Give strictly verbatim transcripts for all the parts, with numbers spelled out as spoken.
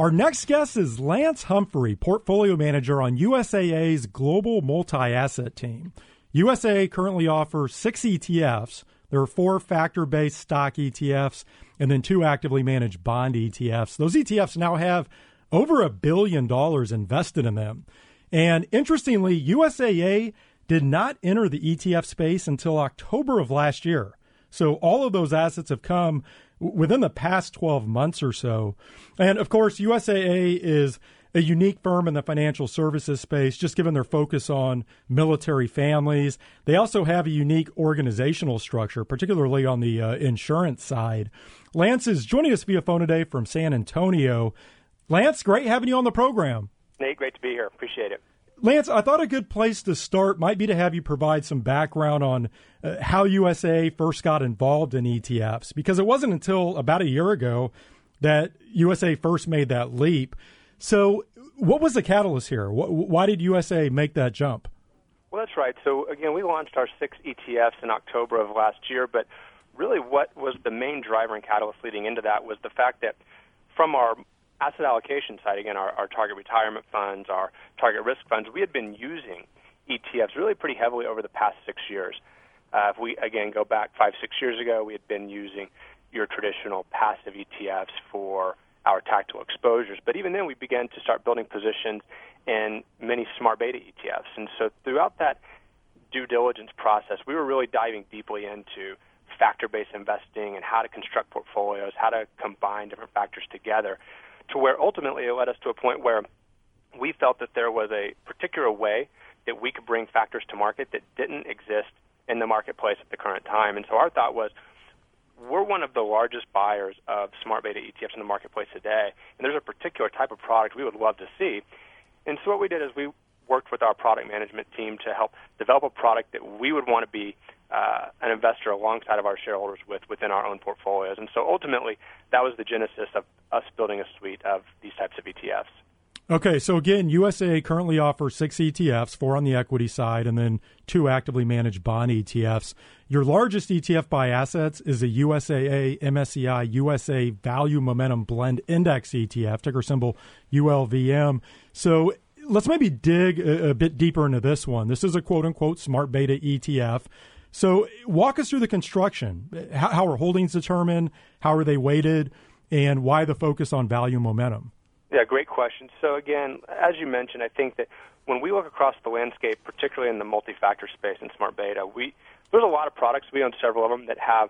Our next guest is Lance Humphrey, portfolio manager on U S A A's global multi-asset team. U S A A currently offers six E T Fs. There are four factor-based stock E T Fs and then two actively managed bond E T Fs. Those E T Fs now have over a billion dollars invested in them. And interestingly, U S A A did not enter the E T F space until October of last year. So all of those assets have come within the past twelve months or so. And of course, U S A A is a unique firm in the financial services space, just given their focus on military families. They also have a unique organizational structure, particularly on the uh, insurance side. Lance is joining us via phone today from San Antonio. Lance, great having you on the program. Nate, great to be here. Appreciate it. Lance, I thought a good place to start might be to have you provide some background on uh, how U S A A first got involved in E T Fs, because it wasn't until about a year ago that U S A A first made that leap. So what was the catalyst here? Why did U S A A make that jump? Well, that's right. So, again, we launched our six E T Fs in October of last year, but really what was the main driver and catalyst leading into that was the fact that from our asset allocation side, again, our, our target retirement funds, our target risk funds, we had been using E T Fs really pretty heavily over the past six years. Uh, if we, again, go back five, six years ago, we had been using your traditional passive E T Fs for our tactical exposures. But even then, we began to start building positions in many smart beta E T Fs. And so throughout that due diligence process, we were really diving deeply into factor-based investing and how to construct portfolios, how to combine different factors together, to where ultimately it led us to a point where we felt that there was a particular way that we could bring factors to market that didn't exist in the marketplace at the current time. And so our thought was, we're one of the largest buyers of smart beta E T Fs in the marketplace today, and there's a particular type of product we would love to see. And so what we did is we worked with our product management team to help develop a product that we would want to be uh, an investor alongside of our shareholders with within our own portfolios. And so ultimately, that was the genesis of us building a suite of these types of E T Fs. Okay, so again, U S A A currently offers six E T Fs, four on the equity side, and then two actively managed bond E T Fs. Your largest E T F by assets is a U S A A M S C I U S A Value Momentum Blend Index E T F, ticker symbol U L V M. So let's maybe dig a, a bit deeper into this one. This is a quote-unquote smart beta E T F. So walk us through the construction. How, how are holdings determined? How are they weighted? And why the focus on value momentum? Yeah, great question. So again, as you mentioned, I think that when we look across the landscape, particularly in the multi-factor space in smart beta, we there's a lot of products. We own several of them that have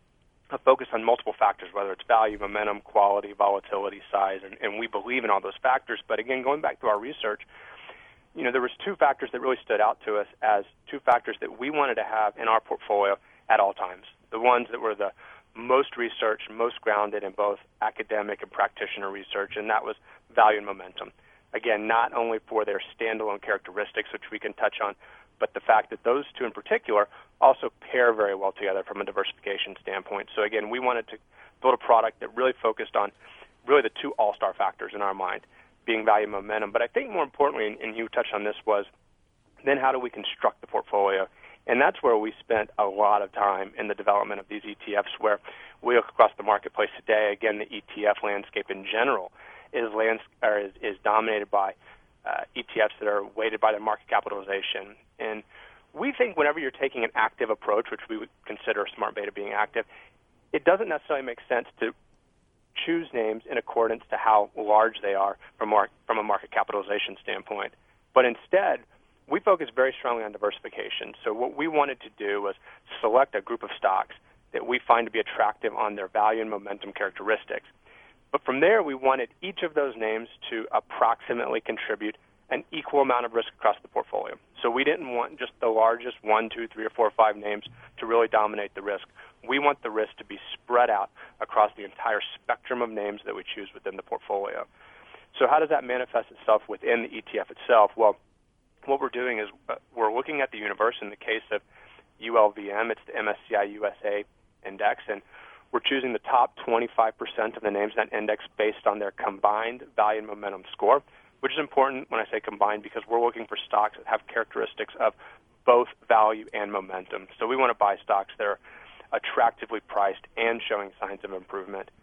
a focus on multiple factors, whether it's value, momentum, quality, volatility, size, and, and we believe in all those factors. But again, going back to our research, you know, there was two factors that really stood out to us as two factors that we wanted to have in our portfolio at all times. The ones that were the most researched, most grounded in both academic and practitioner research, and that was value and momentum. Again, not only for their standalone characteristics, which we can touch on, but the fact that those two in particular also pair very well together from a diversification standpoint. So again, we wanted to build a product that really focused on really the two all-star factors in our mind, being value and momentum. But I think more importantly, and, and you touched on this, was then how do we construct the portfolio? And that's where we spent a lot of time in the development of these E T Fs, where we look across the marketplace today. Again, the E T F landscape in general is lands or is, is dominated by uh, E T Fs that are weighted by their market capitalization. And we think whenever you're taking an active approach, which we would consider smart beta being active, it doesn't necessarily make sense to choose names in accordance to how large they are from, mar- from a market capitalization standpoint. But instead, we focus very strongly on diversification. So what we wanted to do was select a group of stocks that we find to be attractive on their value and momentum characteristics. But from there, we wanted each of those names to approximately contribute an equal amount of risk across the portfolio. So we didn't want just the largest one, two, three, or four, or five names to really dominate the risk. We want the risk to be spread out across the entire spectrum of names that we choose within the portfolio. So how does that manifest itself within the E T F itself? Well, what we're doing is we're looking at the universe. In the case of U L V M, it's the M S C I U S A index, and we're choosing the top twenty-five percent of the names in that index based on their combined value and momentum score, which is important when I say combined because we're looking for stocks that have characteristics of both value and momentum. So we want to buy stocks that are attractively priced and showing signs of improvement.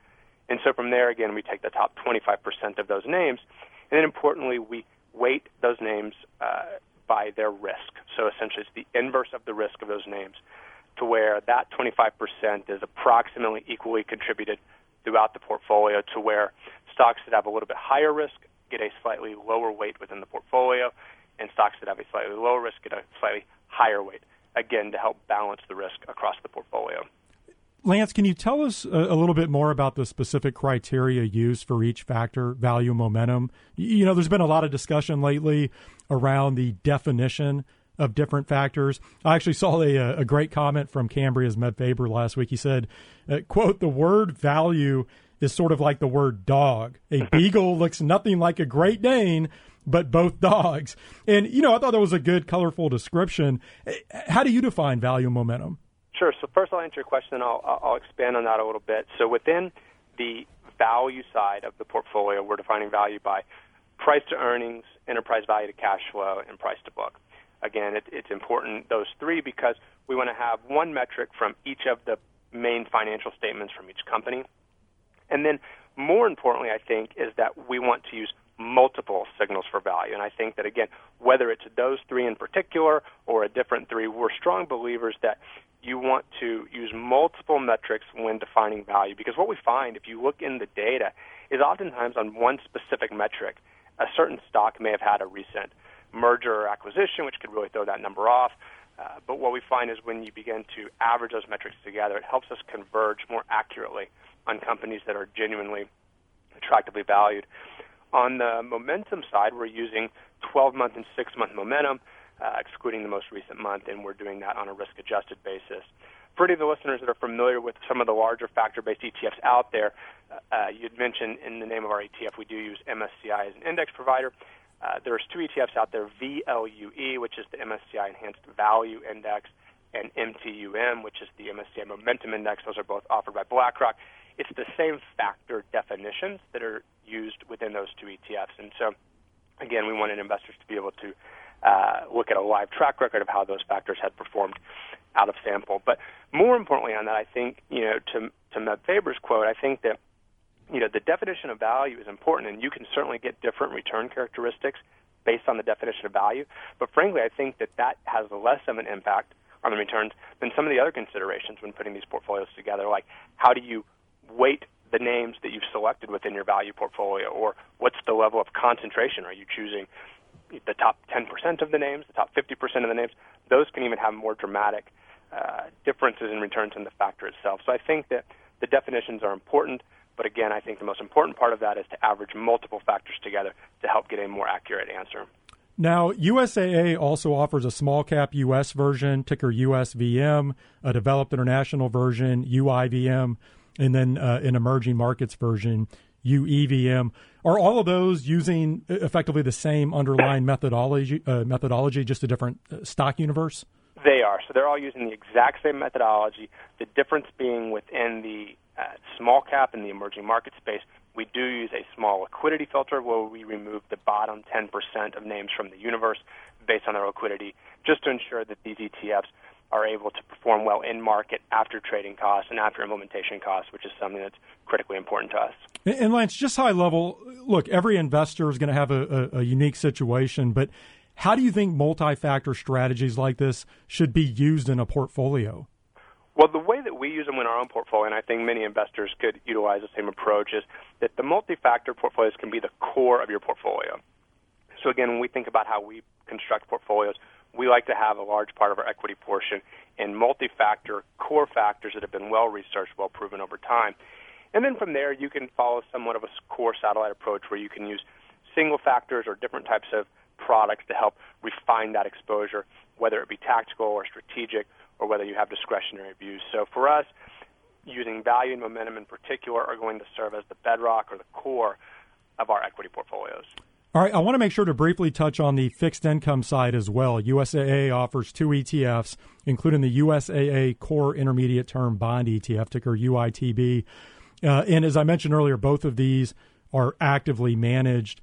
And so from there, again, we take the top twenty-five percent of those names, and then importantly, we weight those names uh, by their risk. So essentially, it's the inverse of the risk of those names, to where that twenty-five percent is approximately equally contributed throughout the portfolio, to where stocks that have a little bit higher risk get a slightly lower weight within the portfolio, and stocks that have a slightly lower risk get a slightly higher weight, again, to help balance the risk across the portfolio. Lance, can you tell us a, a little bit more about the specific criteria used for each factor, value, momentum? You know, there's been a lot of discussion lately around the definition of different factors. I actually saw a, a great comment from Cambria's Med Faber last week. He said, uh, quote, "The word value is sort of like the word dog. A beagle looks nothing like a Great Dane, but both dogs." And, you know, I thought that was a good, colorful description. How do you define value and momentum? Sure. So first I'll answer your question, and I'll, I'll expand on that a little bit. So within the value side of the portfolio, we're defining value by price to earnings, enterprise value to cash flow, and price to book. Again, it, it's important, those three, because we want to have one metric from each of the main financial statements from each company. And then more importantly, I think, is that we want to use multiple signals for value. And I think that, again, whether it's those three in particular or a different three, we're strong believers that you want to use multiple metrics when defining value, because what we find, if you look in the data, is oftentimes on one specific metric, a certain stock may have had a recent merger or acquisition, which could really throw that number off. Uh, but what we find is when you begin to average those metrics together, it helps us converge more accurately on companies that are genuinely attractively valued. On the momentum side, we're using twelve-month and six-month momentum, uh, excluding the most recent month, and we're doing that on a risk-adjusted basis. For any of the listeners that are familiar with some of the larger factor-based E T Fs out there, uh, you'd mentioned in the name of our E T F, we do use M S C I as an index provider. Uh, there's two E T Fs out there, V L U E, which is the M S C I Enhanced Value Index, and M T U M, which is the M S C I Momentum Index. Those are both offered by BlackRock. It's the same factor definitions that are used within those two E T Fs. And so, again, we wanted investors to be able to uh, look at a live track record of how those factors had performed out of sample. But more importantly on that, I think, you know, to, to Med Faber's quote, I think that, you know, the definition of value is important, and you can certainly get different return characteristics based on the definition of value. But frankly, I think that that has less of an impact on the returns than some of the other considerations when putting these portfolios together, like how do you weight the names that you've selected within your value portfolio, or what's the level of concentration? Are you choosing the top ten percent of the names, the top fifty percent of the names? Those can even have more dramatic uh, differences in returns in the factor itself. So I think that the definitions are important, but again, I think the most important part of that is to average multiple factors together to help get a more accurate answer. Now, U S A A also offers a small cap U S version, ticker U S V M, a developed international version, U I V M, and then uh, an emerging markets version, U E V M. Are all of those using effectively the same underlying methodology, uh, methodology, just a different uh, stock universe? They are. So they're all using the exact same methodology. The difference being within the uh, small cap and the emerging market space, we do use a small liquidity filter where we remove the bottom ten percent of names from the universe based on their liquidity, just to ensure that these E T Fs are able to perform well in market after trading costs and after implementation costs, which is something that's critically important to us. And Lance, just high level, look, every investor is going to have a, a, a unique situation, but how do you think multi-factor strategies like this should be used in a portfolio? Well, the way that we use them in our own portfolio, and I think many investors could utilize the same approach, is that the multi-factor portfolios can be the core of your portfolio. So again, when we think about how we construct portfolios, we like to have a large part of our equity portion in multi-factor core factors that have been well-researched, well-proven over time. And then from there, you can follow somewhat of a core satellite approach where you can use single factors or different types of products to help refine that exposure, whether it be tactical or strategic, or whether you have discretionary views. So for us, using value and momentum in particular are going to serve as the bedrock or the core of our equity portfolios. All right, I want to make sure to briefly touch on the fixed income side as well. U S A A offers two E T Fs, including the U S A A Core Intermediate Term Bond E T F, ticker U I T B. Uh, and as I mentioned earlier, both of these are actively managed.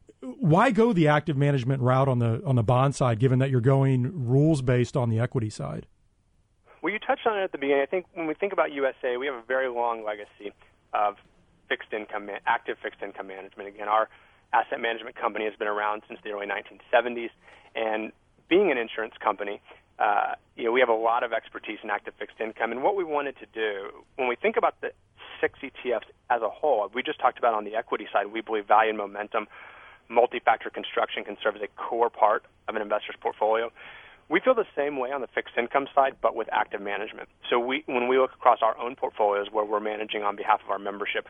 Why go the active management route on the on the bond side, given that you're going rules-based on the equity side? Well, you touched on it at the beginning. I think when we think about U S A A, we have a very long legacy of fixed income, active fixed income management. Again, our asset management company has been around since the early nineteen seventies, and being an insurance company, uh, you know, we have a lot of expertise in active fixed income. And what we wanted to do, when we think about the six E T Fs as a whole, we just talked about on the equity side, we believe value and momentum, multi-factor construction can serve as a core part of an investor's portfolio. We feel the same way on the fixed income side, but with active management. So we, when we look across our own portfolios where we're managing on behalf of our membership,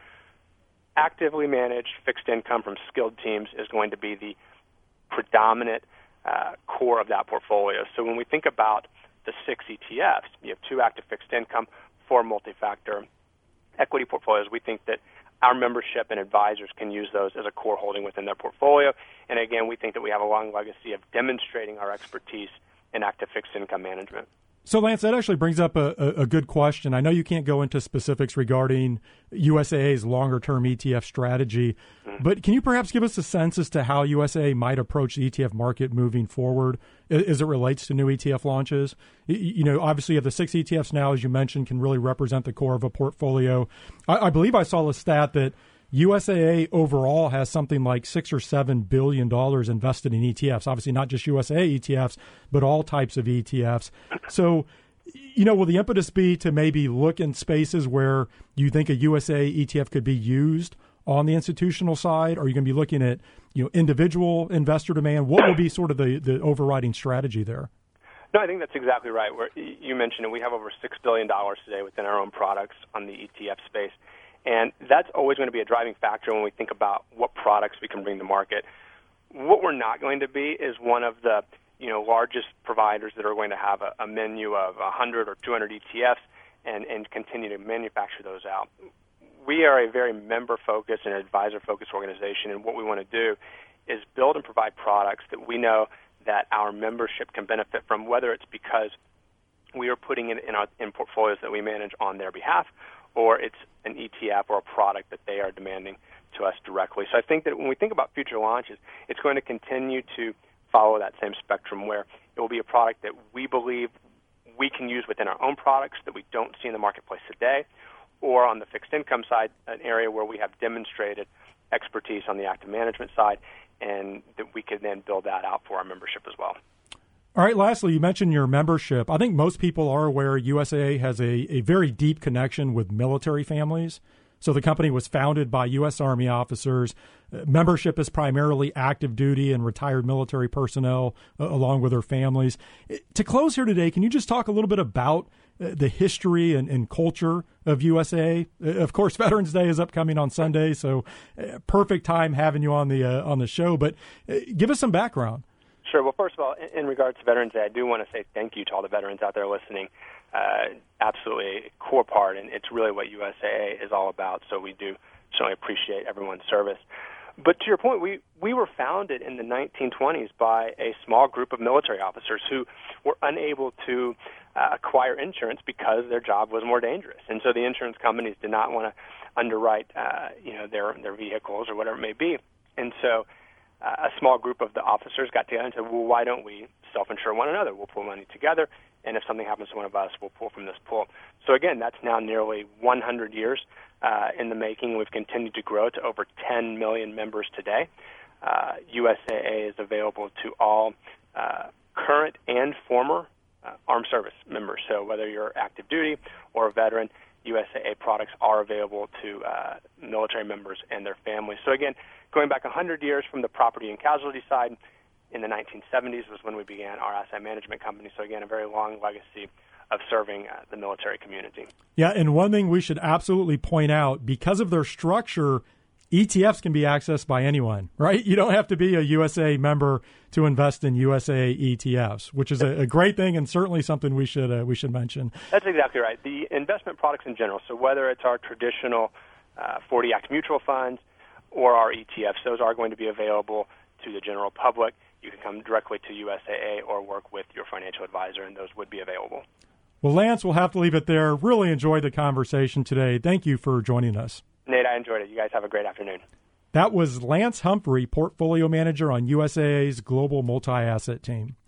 actively managed fixed income from skilled teams is going to be the predominant uh, core of that portfolio. So when we think about the six E T Fs, you have two active fixed income, four multi-factor equity portfolios. We think that our membership and advisors can use those as a core holding within their portfolio. And again, we think that we have a long legacy of demonstrating our expertise in active fixed income management. So, Lance, that actually brings up a, a, a good question. I know you can't go into specifics regarding U S A A's longer-term E T F strategy, mm-hmm. but can you perhaps give us a sense as to how U S A A might approach the E T F market moving forward as it relates to new E T F launches? You know, obviously you have the six E T Fs now, as you mentioned, can really represent the core of a portfolio. I, I believe I saw a stat that U S A A overall has something like six or seven billion dollars invested in E T Fs. Obviously, not just U S A A E T Fs, but all types of E T Fs. So, you know, will the impetus be to maybe look in spaces where you think a U S A A E T F could be used on the institutional side? Or are you going to be looking at, you know, individual investor demand? What will be sort of the, the overriding strategy there? No, I think that's exactly right. We're, you mentioned it. We have over six billion dollars today within our own products on the E T F space. And that's always going to be a driving factor when we think about what products we can bring to market. What we're not going to be is one of the, you know, largest providers that are going to have a, a menu of one hundred or two hundred E T Fs and, and continue to manufacture those out. We are a very member-focused and advisor-focused organization, and what we want to do is build and provide products that we know that our membership can benefit from, whether it's because we are putting it in, our, in portfolios that we manage on their behalf, or it's an E T F or a product that they are demanding to us directly. So I think that when we think about future launches, it's going to continue to follow that same spectrum where it will be a product that we believe we can use within our own products that we don't see in the marketplace today, or on the fixed income side, an area where we have demonstrated expertise on the active management side, and that we can then build that out for our membership as well. All right, lastly, you mentioned your membership. I think most people are aware U S A A has a, a very deep connection with military families. So the company was founded by U S Army officers. Uh, membership is primarily active duty and retired military personnel, uh, along with their families. To close here today, can you just talk a little bit about uh, the history and, and culture of U S A A? Uh, of course, Veterans Day is upcoming on Sunday, so uh, perfect time having you on the uh, on the show. But uh, give us some background. Sure. Well, first of all, in regards to Veterans Day, I do want to say thank you to all the veterans out there listening. Uh, absolutely a core part, and it's really what U S A A is all about, so we do certainly appreciate everyone's service. But to your point, we, we were founded in the nineteen twenties by a small group of military officers who were unable to uh, acquire insurance because their job was more dangerous. And so the insurance companies did not want to underwrite uh, you know, their, their vehicles or whatever it may be. And so Uh, a small group of the officers got together and said, well, why don't we self-insure one another? We'll pool money together, and if something happens to one of us, we'll pull from this pool. So, again, that's now nearly one hundred years uh, in the making. We've continued to grow to over ten million members today. Uh, U S A A is available to all uh, current and former uh, armed service members. So whether you're active duty or a veteran, U S A A products are available to uh, military members and their families. So, again, going back one hundred years from the property and casualty side, in the nineteen seventies was when we began our asset management company. So, again, a very long legacy of serving uh, the military community. Yeah, and one thing we should absolutely point out, because of their structure, E T Fs can be accessed by anyone, right? You don't have to be a U S A A member to invest in U S A A E T Fs, which is a, a great thing and certainly something we should uh, we should mention. That's exactly right. The investment products in general, so whether it's our traditional uh, forty Act mutual funds or our E T Fs, those are going to be available to the general public. You can come directly to U S A A or work with your financial advisor, and those would be available. Well, Lance, we'll have to leave it there. Really enjoyed the conversation today. Thank you for joining us. Nate, I enjoyed it. You guys have a great afternoon. That was Lance Humphrey, Portfolio Manager on U S A A's Global Multi-Asset Team.